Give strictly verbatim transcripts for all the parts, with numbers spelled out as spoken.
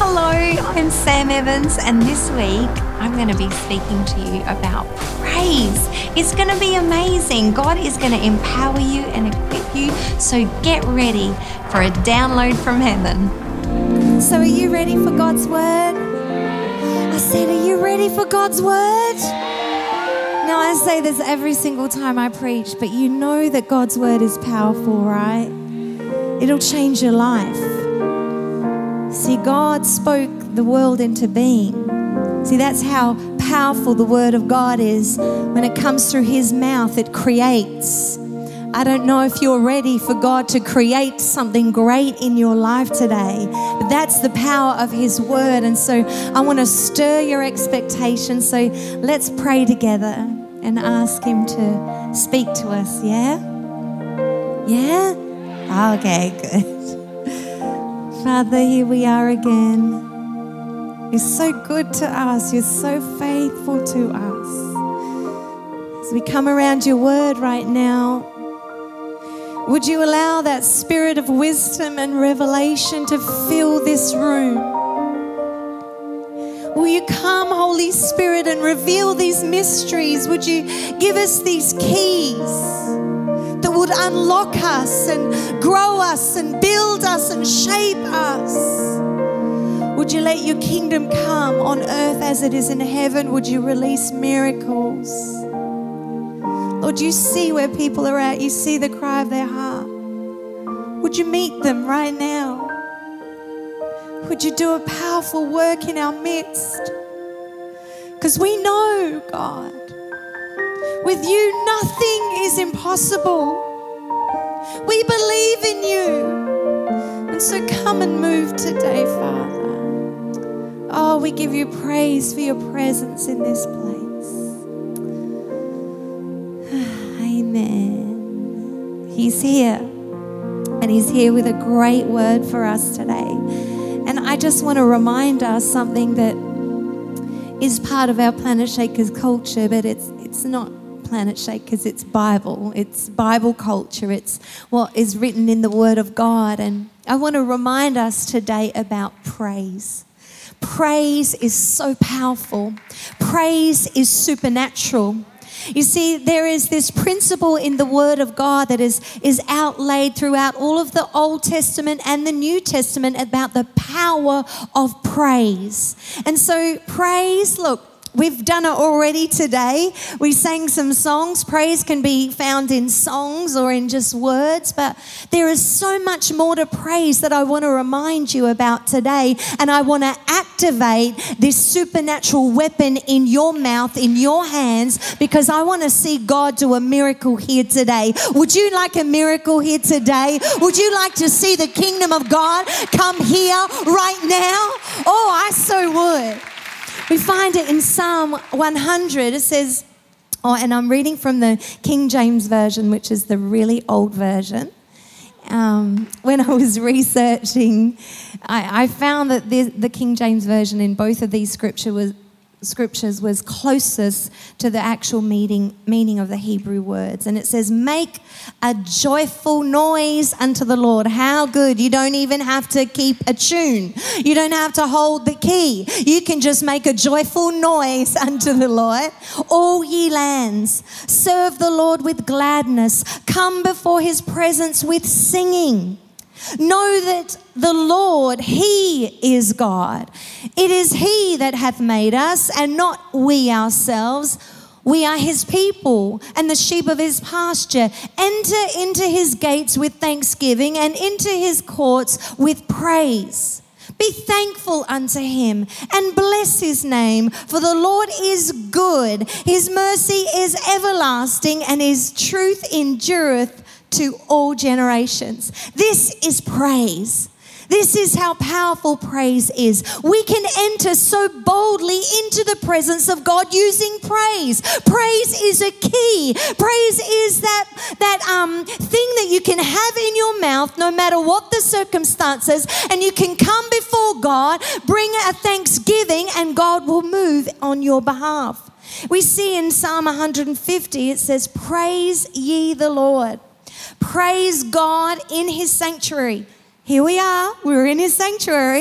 Hello, I'm Sam Evans, and this week I'm going to be speaking to you about praise. It's going to be amazing. God is going to empower you and equip you, so get ready for a download from heaven. So are you ready for God's word? I said, are you ready for God's word? Now, I say this every single time I preach, but you know that God's word is powerful, right? It'll change your life. See, God spoke the world into being. See, that's how powerful the word of God is. When it comes through his mouth, it creates. I don't know if you're ready for God to create something great in your life today, but that's the power of his word. And so I want to stir your expectations. So let's pray together and ask him to speak to us, yeah? Yeah? Okay, good. Father, here we are again. You're so good to us. You're so faithful to us. As we come around your word right now, would you allow that spirit of wisdom and revelation to fill this room? Will you come, Holy Spirit, and reveal these mysteries? Would you give us these keys that would unlock us and grow us and build us and shape us? Would you let your kingdom come on earth as it is in heaven? Would you release miracles? Lord, you see where people are at. You see the cry of their heart. Would you meet them right now? Would you do a powerful work in our midst? Because we know, God, with you, nothing is impossible. We believe in you. And so come and move today, Father. Oh, we give you praise for your presence in this place. Amen. He's here. And he's here with a great word for us today. And I just want to remind us something that is part of our Planet Shakers culture, but it's it's not Planet Shakers, it's Bible. It's Bible culture. It's what is written in the Word of God. And I want to remind us today about praise. Praise is so powerful. Praise is supernatural. You see, there is this principle in the Word of God that is, is outlaid throughout all of the Old Testament and the New Testament about the power of praise. And so praise, look, we've done it already today. We sang some songs. Praise can be found in songs or in just words, but there is so much more to praise that I want to remind you about today. And I want to activate this supernatural weapon in your mouth, in your hands, because I want to see God do a miracle here today. Would you like a miracle here today? Would you like to see the kingdom of God come here right now? Oh, I so would. We find it in Psalm one hundred. It says, oh, and I'm reading from the King James Version, which is the really old version. Um, when I was researching, I, I found that the, the King James Version in both of these scripture was, scriptures was closest to the actual meaning, meaning of the Hebrew words. And it says, make a joyful noise unto the Lord. How good. You don't even have to keep a tune. You don't have to hold the key. You can just make a joyful noise unto the Lord. All ye lands, serve the Lord with gladness. Come before his presence with singing. Know that the Lord, he is God. It is he that hath made us, and not we ourselves. We are his people and the sheep of his pasture. Enter into his gates with thanksgiving and into his courts with praise. Be thankful unto him and bless his name, for the Lord is good. His mercy is everlasting, and his truth endureth to all generations. This is praise. This is how powerful praise is. We can enter so boldly into the presence of God using praise. Praise is a key. Praise is that, that um, thing that you can have in your mouth no matter what the circumstances, and you can come before God, bring a thanksgiving, and God will move on your behalf. We see in Psalm one hundred fifty, it says, praise ye the Lord. Praise God in his sanctuary. Here we are, we're in his sanctuary.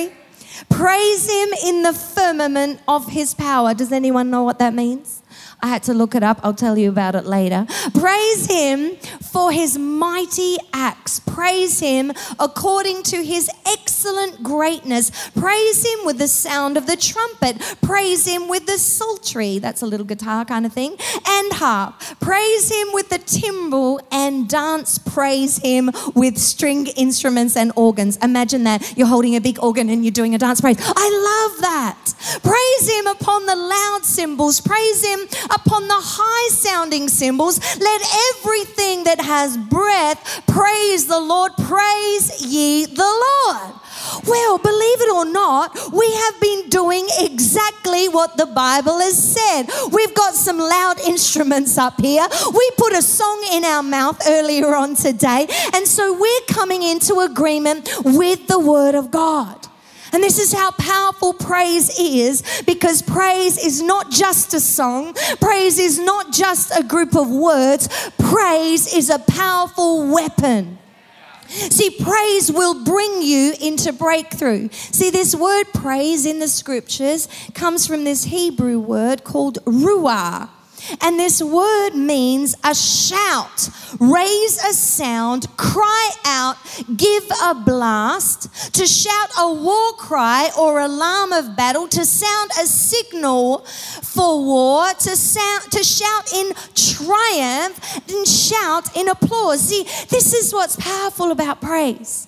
Praise him in the firmament of his power. Does anyone know what that means? I had to look it up. I'll tell you about it later. Praise him for his mighty acts. Praise him according to his excellent greatness. Praise him with the sound of the trumpet. Praise him with the psaltery. That's a little guitar kind of thing. And harp. Praise him with the timbrel and dance. Praise him with string instruments and organs. Imagine that. You're holding a big organ and you're doing a dance praise. I love that. Praise him upon the loud cymbals. Praise him upon the high-sounding cymbals. Let everything that has breath praise the Lord. Praise ye the Lord. Well, believe it or not, we have been doing exactly what the Bible has said. We've got some loud instruments up here. We put a song in our mouth earlier on today, and so we're coming into agreement with the Word of God. And this is how powerful praise is, because praise is not just a song. Praise is not just a group of words. Praise is a powerful weapon. See, praise will bring you into breakthrough. See, this word praise in the scriptures comes from this Hebrew word called ruah. And this word means a shout, raise a sound, cry out, give a blast, to shout a war cry or alarm of battle, to sound a signal for war, to sound, to shout in triumph and shout in applause. See, this is what's powerful about praise.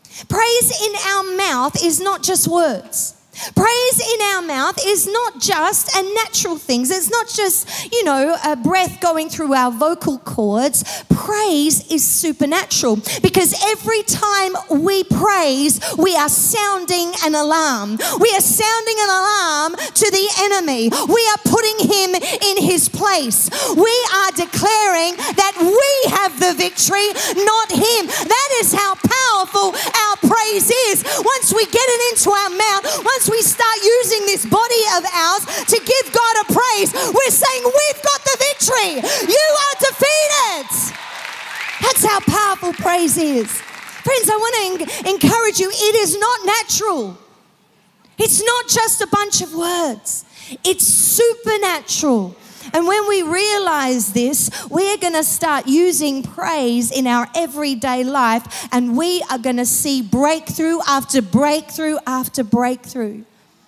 Praise in our mouth is not just words. Praise in our mouth is not just a natural thing. It's not just, you know, a breath going through our vocal cords. Praise is supernatural, because every time we praise, we are sounding an alarm. We are sounding an alarm to the enemy. We are putting him in his place. We are declaring that we have the victory, not him. That is how powerful our praise is. Once we get it into our mouth, once we start using this body of ours to give God a praise, we're saying we've got the victory. You are defeated. That's how powerful praise is. Friends, I want to en- encourage you, it is not natural. It's not just a bunch of words. It's supernatural. And when we realize this, we're going to start using praise in our everyday life, and we are going to see breakthrough after breakthrough after breakthrough.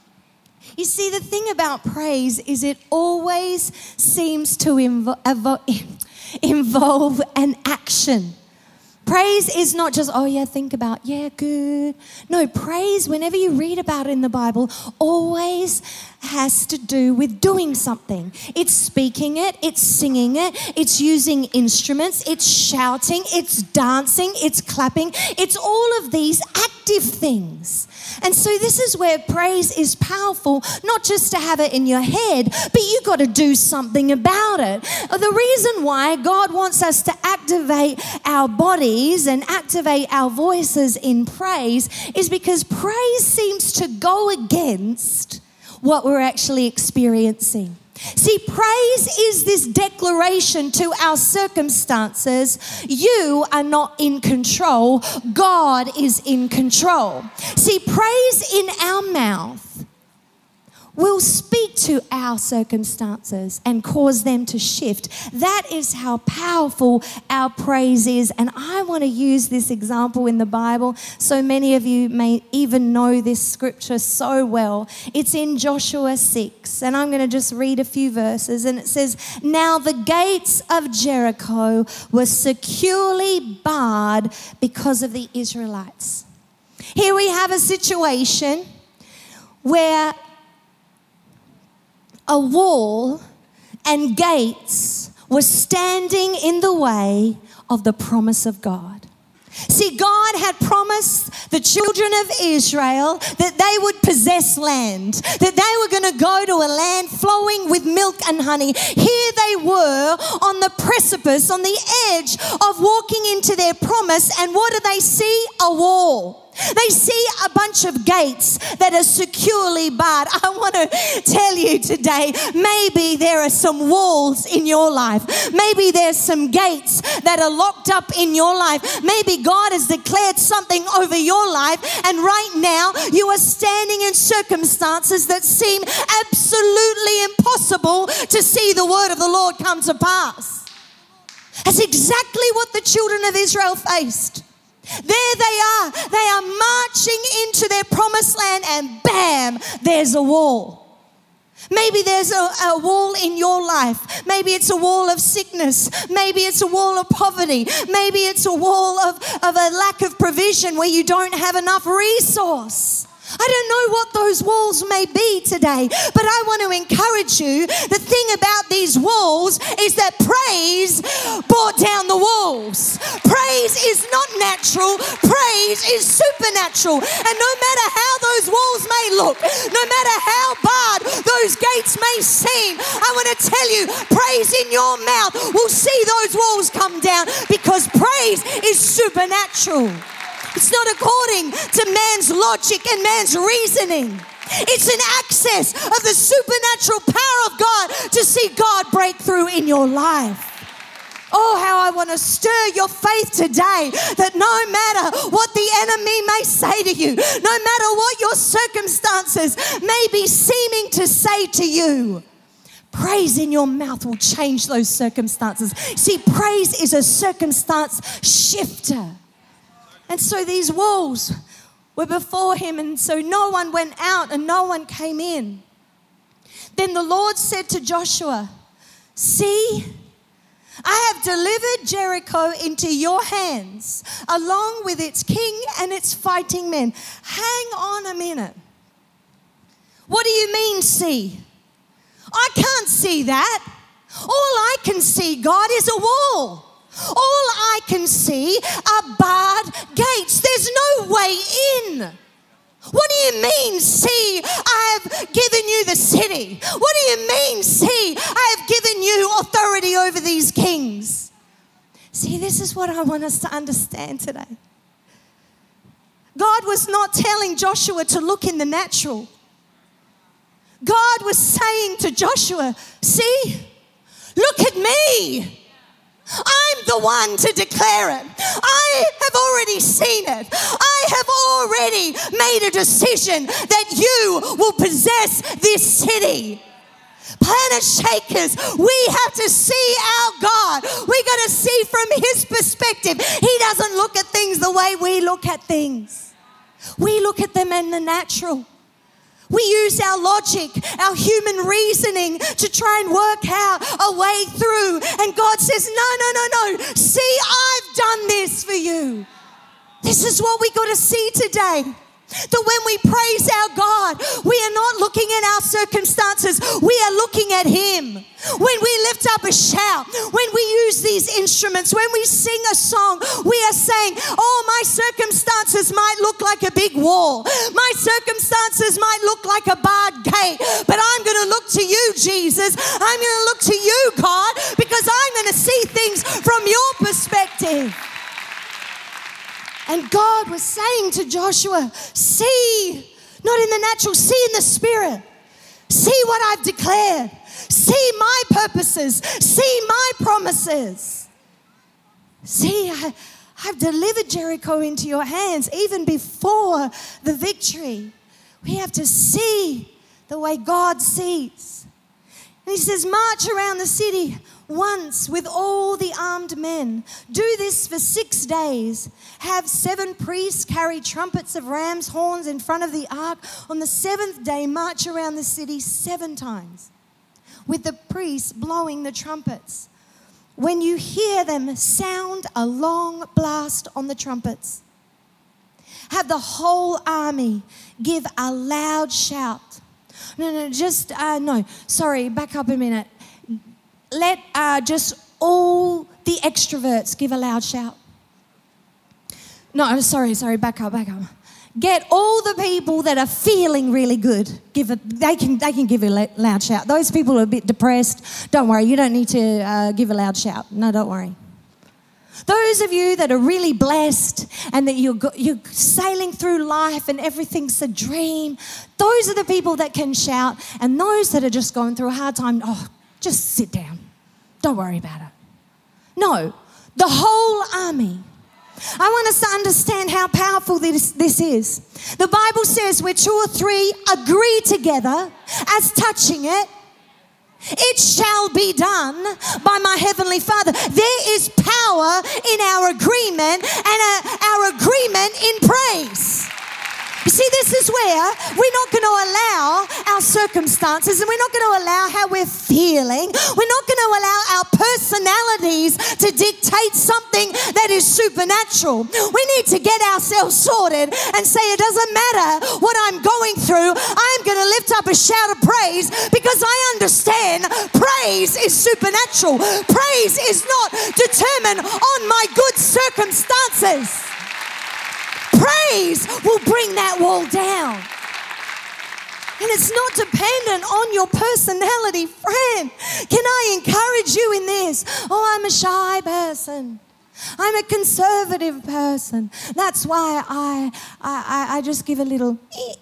You see, the thing about praise is it always seems to invo- evo- involve an action. Praise is not just, oh yeah, think about, yeah, good. No, praise, whenever you read about it in the Bible, always has to do with doing something. It's speaking it, it's singing it, it's using instruments, it's shouting, it's dancing, it's clapping. It's all of these active things. And so this is where praise is powerful, not just to have it in your head, but you got to do something about it. The reason why God wants us to activate our bodies and activate our voices in praise is because praise seems to go against what we're actually experiencing. See, praise is this declaration to our circumstances: you are not in control, God is in control. See, praise in our mouth will speak to our circumstances and cause them to shift. That is how powerful our praise is. And I want to use this example in the Bible. So many of you may even know this scripture so well. It's in Joshua six, and I'm going to just read a few verses. And it says, "Now the gates of Jericho were securely barred because of the Israelites." Here we have a situation where a wall and gates were standing in the way of the promise of God. See, God had promised the children of Israel that they would possess land, that they were going to go to a land flowing with milk and honey. Here they were on the precipice, on the edge of walking into their promise, and what do they see? A wall. They see a bunch of gates that are securely barred. I want to tell you today, maybe there are some walls in your life. Maybe there's some gates that are locked up in your life. Maybe God has declared something over your life, and right now you are standing in circumstances that seem absolutely impossible to see the word of the Lord come to pass. That's exactly what the children of Israel faced. There they are. They are marching into their promised land, and bam, there's a wall. Maybe there's a, a wall in your life. Maybe it's a wall of sickness. Maybe it's a wall of poverty. Maybe it's a wall of, of a lack of provision where you don't have enough resource. I don't know what those walls may be today, but I want to encourage you. The thing about these walls is that praise brought down the walls. Praise is not natural. Praise is supernatural. And no matter how those walls may look, no matter how barred those gates may seem, I want to tell you, praise in your mouth will see those walls come down, because praise is supernatural. It's not according to man's logic and man's reasoning. It's an access of the supernatural power of God to see God break through in your life. Oh, how I want to stir your faith today, that no matter what the enemy may say to you, no matter what your circumstances may be seeming to say to you, praise in your mouth will change those circumstances. See, praise is a circumstance shifter. And so these walls were before him, and so no one went out and no one came in. Then the Lord said to Joshua, see, I have delivered Jericho into your hands, along with its king and its fighting men. Hang on a minute. What do you mean, see? I can't see that. All I can see, God, is a wall. All I can see are barred gates. There's no way in. What do you mean, see, I have given you the city? What do you mean, see, I have given you authority over these kings? See, this is what I want us to understand today. God was not telling Joshua to look in the natural. God was saying to Joshua, see, look at me. I'm the one to declare it. I have already seen it. I have already made a decision that you will possess this city. Planet Shakers, we have to see our God. We got to see from his perspective. He doesn't look at things the way we look at things. We look at them in the natural. We use our logic, our human reasoning to try and work out a way through. And God says, no, no, no, no. See, I've done this for you. This is what we got to see today. That when we praise our God, we are not looking at our circumstances. We are looking at him. When we lift up a shout, when we use these instruments, when we sing a song, we are saying, oh, my circumstances might look like a big wall. My circumstances might look like a barred gate, but I'm going to look to you, Jesus. I'm going to look to you, God, because I'm going to see things from your perspective. And God was saying to Joshua, see, not in the natural, see in the spirit. See what I've declared. See my purposes. See my promises. See, I, I've delivered Jericho into your hands even before the victory. We have to see the way God sees. And he says, march around the city once with all the armed men. Do this for six days. Have seven priests carry trumpets of ram's horns in front of the ark. On the seventh day, march around the city seven times with the priests blowing the trumpets. When you hear them, sound a long blast on the trumpets. Have the whole army give a loud shout. No, no, just, uh, no, sorry, back up a minute. Let uh, just all the extroverts give a loud shout. No, sorry, sorry, back up, back up. Get all the people that are feeling really good. Give a, they can they can give a loud shout. Those people are a bit depressed. Don't worry, you don't need to uh, give a loud shout. No, don't worry. Those of you that are really blessed and that you're, you're sailing through life and everything's a dream, those are the people that can shout. And those that are just going through a hard time, oh, just sit down. Don't worry about it. No, the whole army. I want us to understand how powerful this, this is. The Bible says where two or three agree together as touching it, it shall be done by my heavenly Father. There is power in our agreement and our agreement in praise. You see, this is where we're not going to allow our circumstances and we're not going to allow how we're feeling. We're not going to allow our personalities to dictate something that is supernatural. We need to get ourselves sorted and say it doesn't matter what I'm going through. I'm going to lift up a shout of praise because I understand praise is supernatural. Praise is not determined on my good circumstances. Praise will bring that wall down. And it's not dependent on your personality, friend. Can I encourage you in this? Oh, I'm a shy person. I'm a conservative person. That's why I, I, I just give a little. Eh.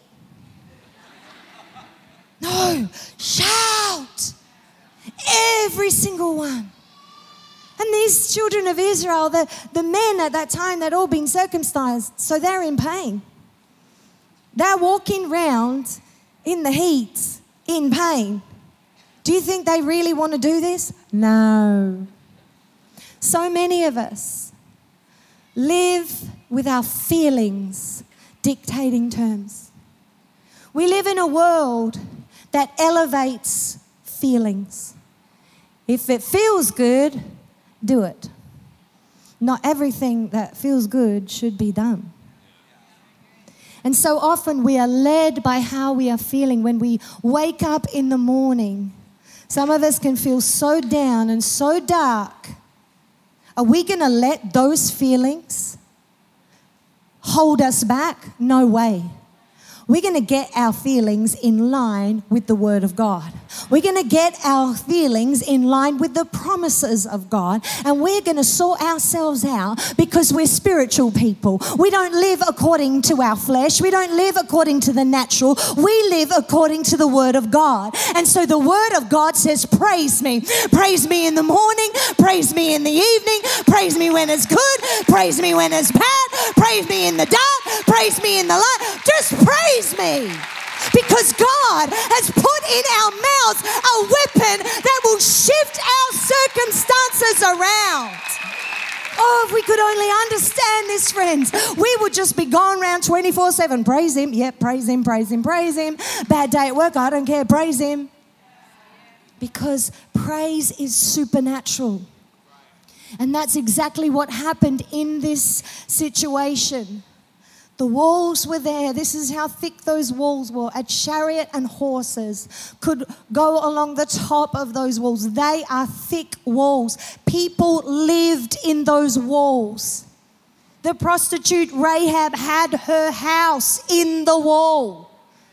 No, shout. Every single one. And these children of Israel, the, the men at that time, they'd all been circumcised, so they're in pain. They're walking around in the heat, in pain. Do you think they really want to do this? No. So many of us live with our feelings dictating terms. We live in a world that elevates feelings. If it feels good, do it. Not everything that feels good should be done. And so often we are led by how we are feeling when we wake up in the morning. Some of us can feel so down and so dark. Are we going to let those feelings hold us back? No way. We're going to get our feelings in line with the Word of God. We're going to get our feelings in line with the promises of God. And we're going to sort ourselves out because we're spiritual people. We don't live according to our flesh. We don't live according to the natural. We live according to the Word of God. And so the Word of God says, praise me. Praise me in the morning. Praise me in the evening. Praise me when it's good. Praise me when it's bad. Praise me in the dark. Praise me in the light. Just praise me, because God has put in our mouths a weapon that will shift our circumstances around. Oh, if we could only understand this, friends, we would just be going around twenty-four seven. Praise Him. Yep, praise Him, praise Him, praise Him. Bad day at work, I don't care. Praise Him. Because praise is supernatural. And that's exactly what happened in this situation. The walls were there. This is how thick those walls were. A chariot and horses could go along the top of those walls. They are thick walls. People lived in those walls. The prostitute Rahab had her house in the wall.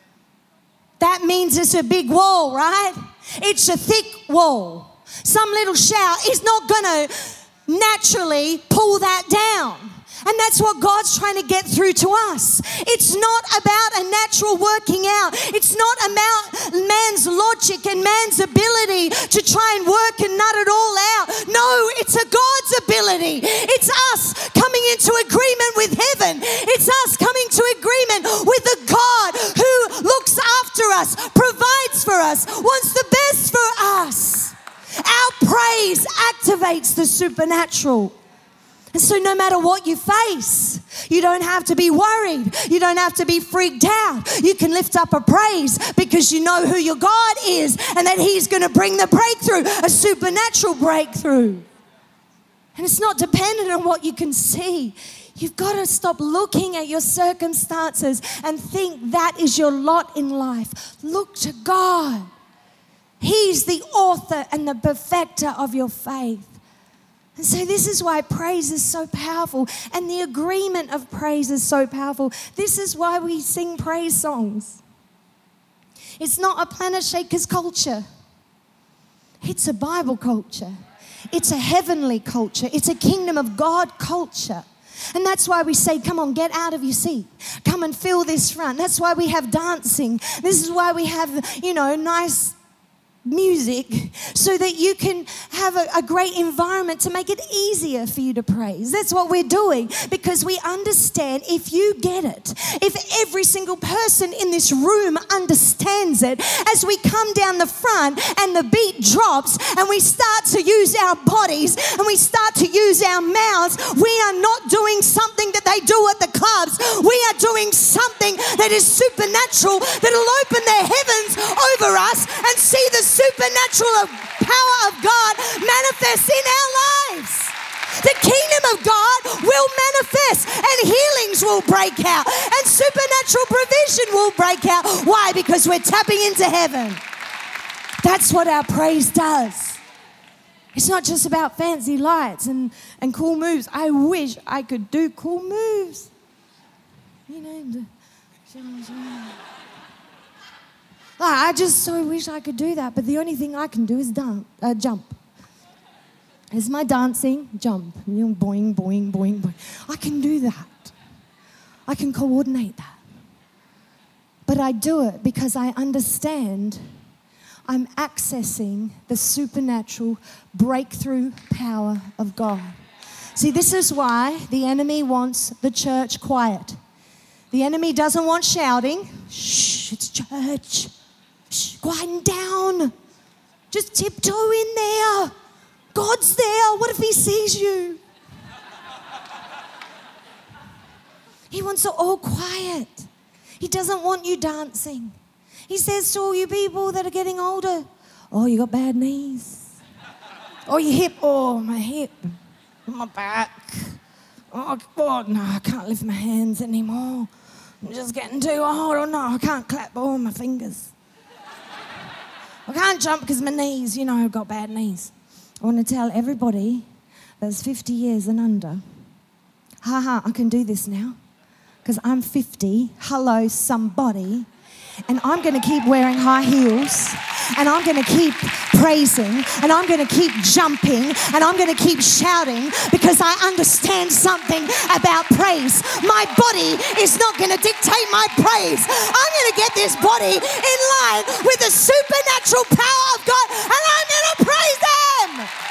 That means it's a big wall, right? It's a thick wall. Some little shout is not going to naturally pull that down. And that's what God's trying to get through to us. It's not about a natural working out. It's not about man's logic and man's ability to try and work and nut it all out. No, it's a God's ability. It's us coming into agreement with heaven. It's us coming to agreement with the God who looks after us, provides for us, wants the best for us. Our praise activates the supernatural. And so no matter what you face, you don't have to be worried. You don't have to be freaked out. You can lift up a praise because you know who your God is and that He's going to bring the breakthrough, a supernatural breakthrough. And it's not dependent on what you can see. You've got to stop looking at your circumstances and think that is your lot in life. Look to God. He's the author and the perfecter of your faith. And so this is why praise is so powerful, and the agreement of praise is so powerful. This is why we sing praise songs. It's not a Planet Shakers culture. It's a Bible culture. It's a heavenly culture. It's a kingdom of God culture. And that's why we say, come on, get out of your seat. Come and fill this front. That's why we have dancing. This is why we have, you know, nice music, so that you can have a, a great environment to make it easier for you to praise. That's what we're doing, because we understand, if you get it, if every single person in this room understands it, as we come down the front and the beat drops and we start to use our bodies and we start to use our mouths, we are not doing something that they do at the clubs. We are doing something that is supernatural, that will open the heavens over us and see the supernatural power of God manifest in our lives. The kingdom of God will manifest, and healings will break out, and supernatural provision will break out. Why? Because we're tapping into heaven. That's what our praise does. It's not just about fancy lights and, and cool moves. I wish I could do cool moves. You know, the, I just so wish I could do that, but the only thing I can do is dance, uh, jump. It's my dancing, jump. You know, boing, boing, boing, boing. I can do that. I can coordinate that. But I do it because I understand I'm accessing the supernatural breakthrough power of God. See, this is why the enemy wants the church quiet. The enemy doesn't want shouting. Shh, it's church. Shh, quieten down. Just tiptoe in there. God's there. What if he sees you? He wants it all quiet. He doesn't want you dancing. He says to all you people that are getting older, oh, you got bad knees. Oh, your hip. Oh, my hip. My back. Oh, God, no, I can't lift my hands anymore. I'm just getting too old. Oh, no, I can't clap all my fingers. I can't jump because my knees, you know, I've got bad knees. I want to tell everybody that's fifty years and under, ha ha, I can do this now because I'm fifty. Hello, somebody. And I'm going to keep wearing high heels, and I'm going to keep praising, and I'm going to keep jumping, and I'm going to keep shouting, because I understand something about praise. My body is not going to dictate my praise. I'm going to get this body in line with the supernatural power of God, and I'm going to praise Him.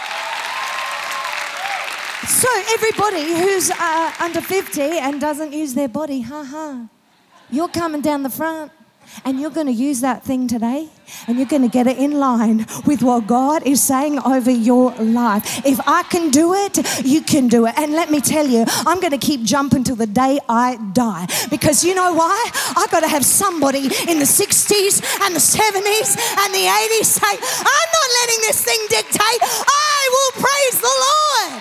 So everybody who's uh, under fifty and doesn't use their body, ha-ha, you're coming down the front. And you're going to use that thing today, and you're going to get it in line with what God is saying over your life. If I can do it, you can do it. And let me tell you, I'm going to keep jumping till the day I die. Because you know why? I've got to have somebody in the sixties and the seventies and the eighties say, I'm not letting this thing dictate. I will praise the Lord.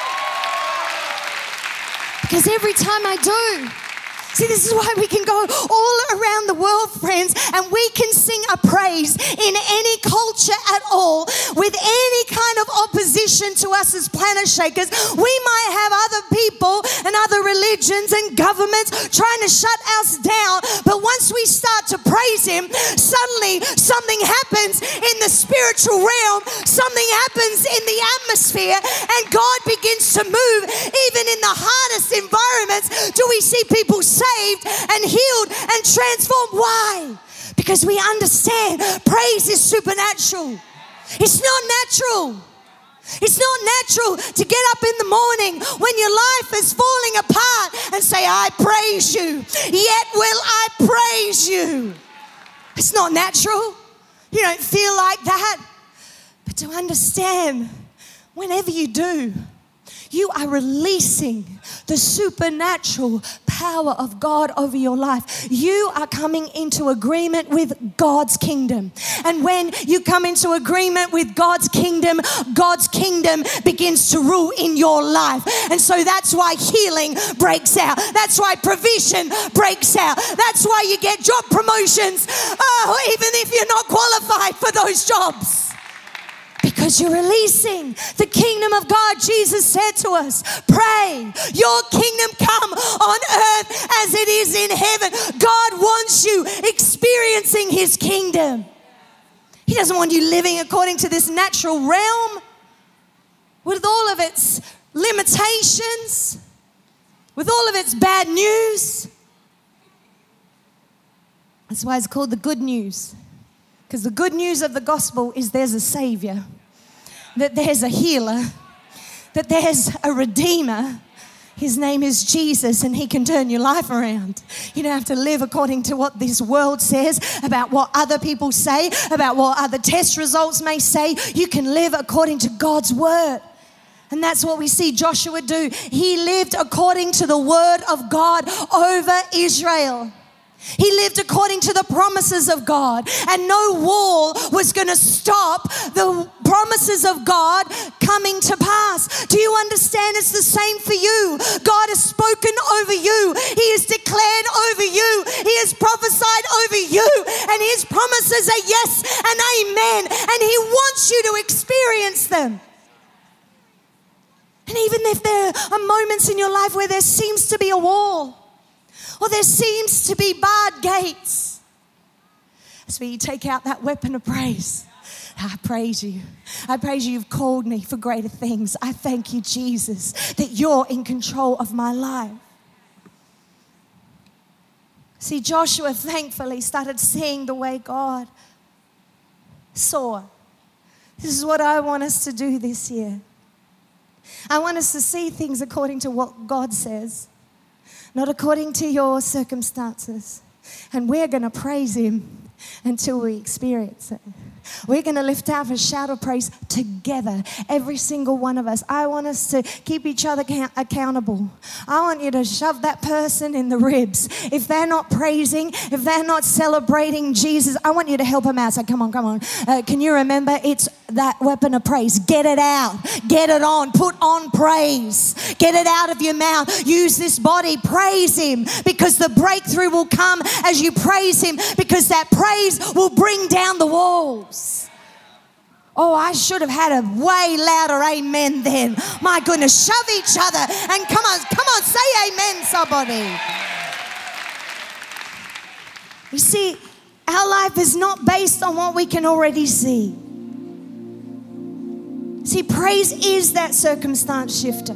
Because every time I do, see, this is why we can go all around the world, friends, and we can sing a praise in any culture at all, with any kind of opposition to us as Planet Shakers. We might have other people and other religions and governments trying to shut us down, but once we start to praise Him, suddenly something happens in the spiritual realm, something happens in the atmosphere, and God begins to move. Even in the hardest environments, do we see people saved and healed and transformed? Why? Because we understand praise is supernatural. It's not natural. It's not natural to get up in the morning when your life is falling apart and say, I praise you, yet will I praise you. It's not natural. You don't feel like that. But to understand, whenever you do, you are releasing the supernatural power of God over your life. You are coming into agreement with God's kingdom. And when you come into agreement with God's kingdom, God's kingdom begins to rule in your life. And so that's why healing breaks out. That's why provision breaks out. That's why you get job promotions, oh, even if you're not qualified for those jobs. Because you're releasing the kingdom of God. Jesus said to us, pray, your kingdom come on earth as it is in heaven. God wants you experiencing His kingdom. He doesn't want you living according to this natural realm. with all of its limitations, with all of its bad news. That's why it's called the good news. Because the good news of the gospel is there's a Savior, that there's a healer, that there's a Redeemer. His name is Jesus, and He can turn your life around. You don't have to live according to what this world says, about what other people say, about what other test results may say. You can live according to God's word. And that's what we see Joshua do. He lived according to the word of God over Israel. He lived according to the promises of God, and no wall was going to stop the promises of God coming to pass. Do you understand? It's the same for you. God has spoken over you. He has declared over you. He has prophesied over you, and His promises are yes and amen, and He wants you to experience them. And even if there are moments in your life where there seems to be a wall, or there seems to be barred gates, that's where you take out that weapon of praise. I praise you. I praise you. You've called me for greater things. I thank you, Jesus, that you're in control of my life. See, Joshua thankfully started seeing the way God saw. This is what I want us to do this year. I want us to see things according to what God says, not according to your circumstances. And we're going to praise Him until we experience it. We're going to lift up a shout of praise together, every single one of us. I want us to keep each other ca- accountable. I want you to shove that person in the ribs. If they're not praising, if they're not celebrating Jesus, I want you to help them out. Say, come on, come on. Uh, can you remember? It's that weapon of praise. Get it out. Get it on. Put on praise. Get it out of your mouth. Use this body. Praise Him, because the breakthrough will come as you praise Him, because that praise will bring down the walls. Oh, I should have had a way louder amen then. My goodness, shove each other and come on, come on, say amen, somebody. You see, our life is not based on what we can already see. See, praise is that circumstance shifter.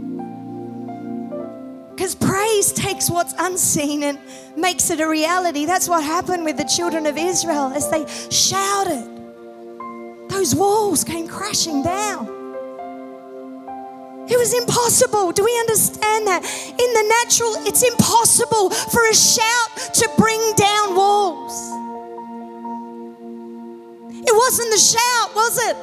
Because praise takes what's unseen and makes it a reality. That's what happened with the children of Israel as they shouted. Those walls came crashing down. It was impossible. Do we understand that? In the natural, it's impossible for a shout to bring down walls. It wasn't the shout, was it?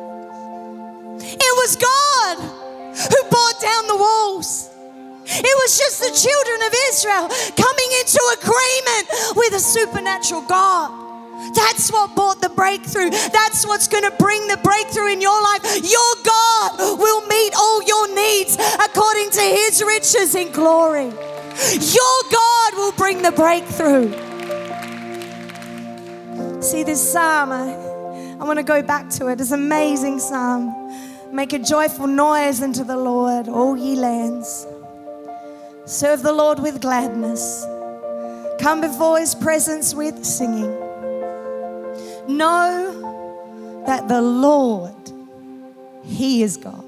It was God who brought down the walls. It was just the children of Israel coming into agreement with a supernatural God. That's what brought the breakthrough. That's what's going to bring the breakthrough in your life. Your God will meet all your needs according to His riches in glory. Your God will bring the breakthrough. See, this psalm, I, I want to go back to it. It's an amazing psalm. Make a joyful noise unto the Lord, all ye lands. Serve the Lord with gladness. Come before His presence with singing. Know that the Lord, He is God.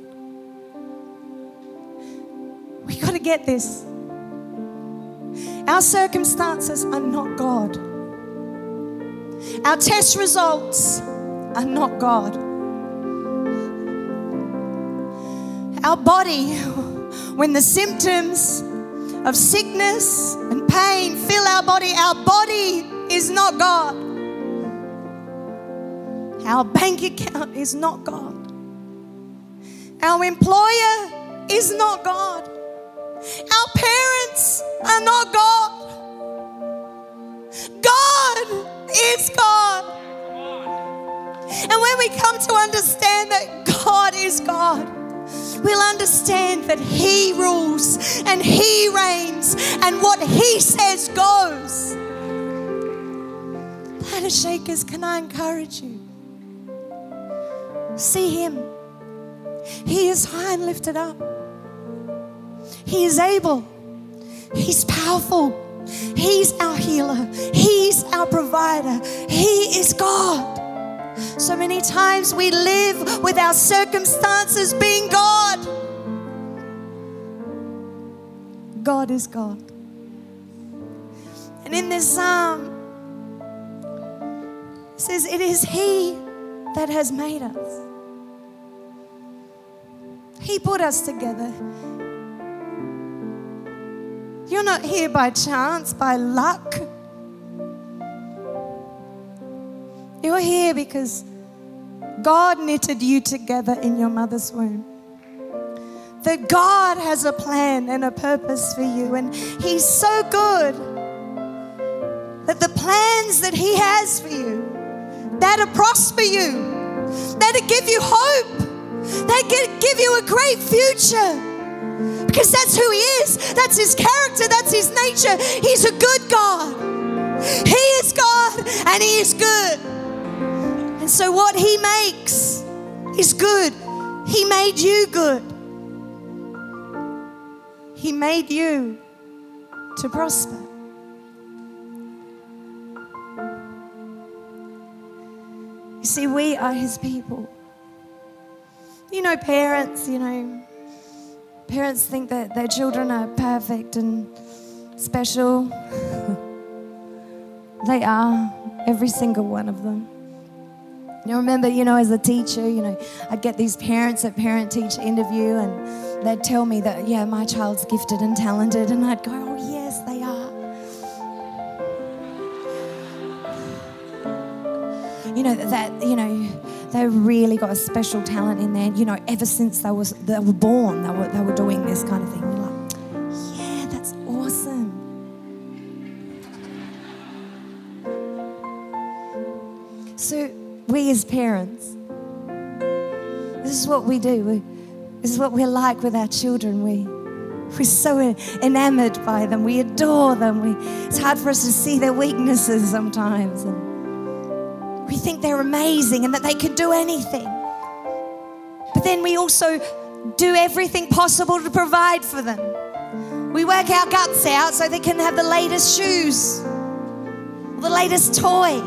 We got to get this. Our circumstances are not God. Our test results are not God. Our body, when the symptoms of sickness and pain fill our body, our body is not God. Our bank account is not God. Our employer is not God. Our parents are not God. God is God. And when we come to understand that God is God, we'll understand that He rules and He reigns, and what He says goes. Planet Shakers, can I encourage you? See Him. He is high and lifted up. He is able. He's powerful. He's our healer. He's our provider. He is God. So many times we live with our circumstances being God. God is God. And in this psalm, it says, it is He that has made us. He put us together. You're not here by chance, by luck. You're here because God knitted you together in your mother's womb. That God has a plan and a purpose for you, and He's so good that the plans that He has for you, that'll prosper you, that'll give you hope, that'll give you a great future. Because that's who He is. That's His character. That's His nature. He's a good God. He is God and He is good. And so what He makes is good. He made you good. He made you to prosper. You see, we are His people. You know, parents, you know, parents think that their children are perfect and special. They are, every single one of them. You remember, you know, as a teacher, you know, I'd get these parents at parent-teacher interview and they'd tell me that, yeah, my child's gifted and talented. And I'd go, oh, yes, they are. You know, that, you know, they really got a special talent in there. You know, ever since they, was, they were born, they were, they were doing this kind of thing. You're like, yeah, that's awesome. So we as parents, this is what we do. We, this is what we're like with our children. We, we're so enamored by them. We adore them. We, it's hard for us to see their weaknesses sometimes. And we think they're amazing and that they can do anything. But then we also do everything possible to provide for them. We work our guts out so they can have the latest shoes, the latest toy.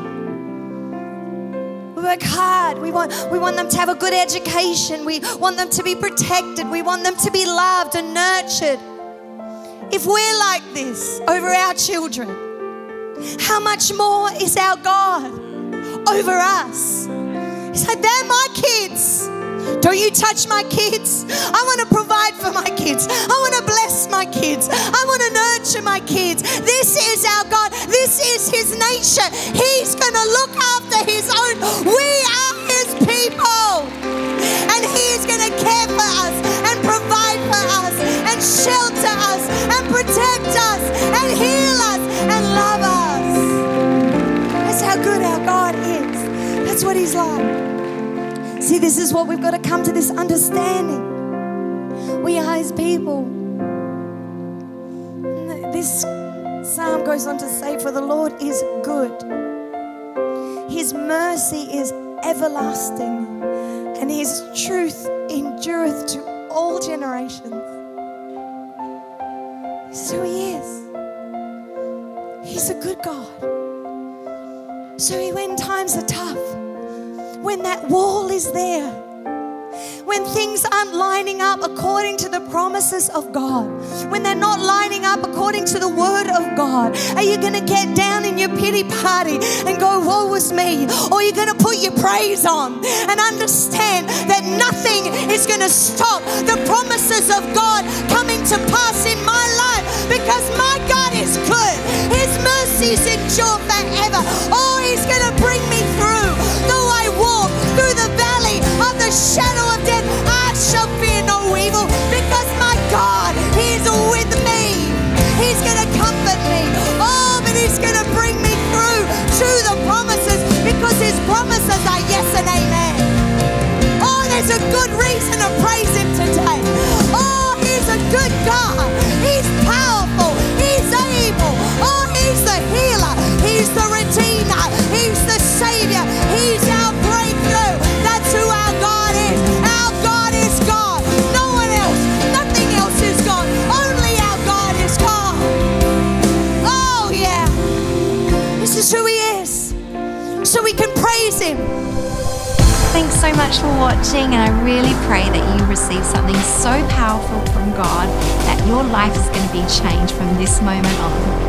We work hard. We want, we want them to have a good education. We want them to be protected. We want them to be loved and nurtured. If we're like this over our children, how much more is our God over us? He's like, they're my kids. Don't you touch my kids. I want to provide for my kids. I want to bless my kids. I want to nurture my kids. This is our God. This is His nature. He's going to look after His own. We are His people. And He is going to care for us and provide for us and shelter us and protect us and heal us and love us. That's how good our God is. That's what He's like. See, this is what we've got to come to this understanding. We are His people. And this psalm goes on to say, for the Lord is good. His mercy is everlasting, and His truth endureth to all generations. This is who He is. He's a good God. So when times are tough, when that wall is there, when things aren't lining up according to the promises of God, when they're not lining up according to the word of God, are you going to get down in your pity party and go, woe is me? Or are you going to put your praise on and understand that nothing is going to stop the promises of God coming to pass in my life, because my God is good. His mercies endure forever. Oh, He's going to bring me through. Though I walk through the valley of the shadow of death, I shall fear no evil, because my God, He is with me. He's going to comfort me. Oh, but He's going to bring me through to the promises, because His promises are yes and amen. Oh, there's a good reason to praise Him today. Oh, He's a good God. He's powerful. He's able. Oh, He's the healer. He's the redeemer. He's the Savior. He's our breakthrough. That's who our God is. Our God is God. No one else. Nothing else is God. Only our God is God. Oh, yeah. This is who He is. So we can praise Him. much for watching, and I really pray that you receive something so powerful from God that your life is going to be changed from this moment on.